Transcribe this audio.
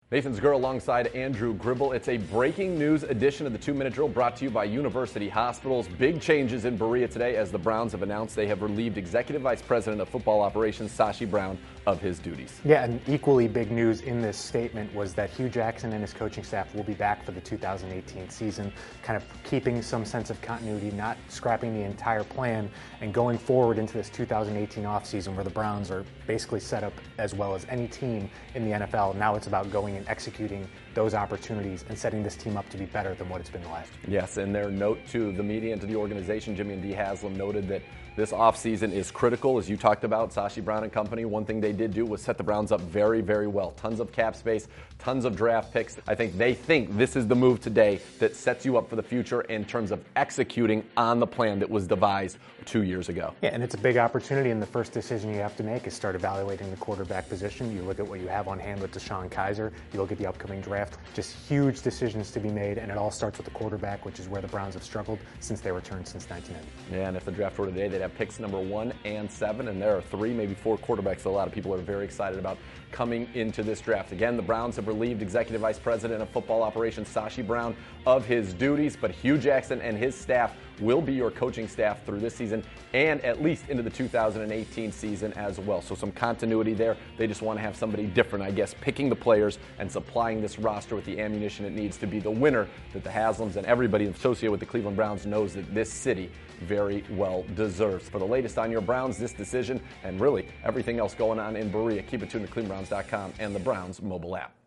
Nathan Zegura alongside Andrew Gribble. It's a breaking news edition of the 2-Minute Drill brought to you by University Hospitals. Big changes in Berea today as the Browns have announced they have relieved Executive Vice President of Football Operations Sashi Brown of his duties. Yeah, and equally big news in this statement was that Hue Jackson and his coaching staff will be back for the 2018 season, kind of keeping some sense of continuity, not scrapping the entire plan, and going forward into this 2018 offseason where the Browns are basically set up as well as any team in the NFL. Now it's about going and executing those opportunities and setting this team up to be better than what it's been the last year. Yes, in their note to the media and to the organization, Jimmy and Dee Haslam noted that this offseason is critical, as you talked about, Sashi Brown and company. One thing they did do was set the Browns up very, very well. Tons of cap space, tons of draft picks. I think they think this is the move today that sets you up for the future in terms of executing on the plan that was devised 2 years ago. Yeah, and it's a big opportunity, and the first decision you have to make is start evaluating the quarterback position. You look at what you have on hand with Deshaun Kaiser. You look at the upcoming draft. Just huge decisions to be made, and it all starts with the quarterback, which is where the Browns have struggled since they returned since 1990. Yeah, and if the draft were today, they'd have picks number 1 and 7, and there are 3, maybe 4 quarterbacks that a lot of people are very excited about coming into this draft. Again, the Browns have relieved Executive Vice President of Football Operations Sashi Brown of his duties, but Hue Jackson and his staff will be your coaching staff through this season and at least into the 2018 season as well. So some continuity there. They just want to have somebody different, I guess, picking the players and supplying this roster with the ammunition it needs to be the winner that the Haslams and everybody associated with the Cleveland Browns knows that this city very well deserves. For the latest on your Browns, this decision, and really everything else going on in Berea, keep it tuned to clevelandbrowns.com and the Browns mobile app.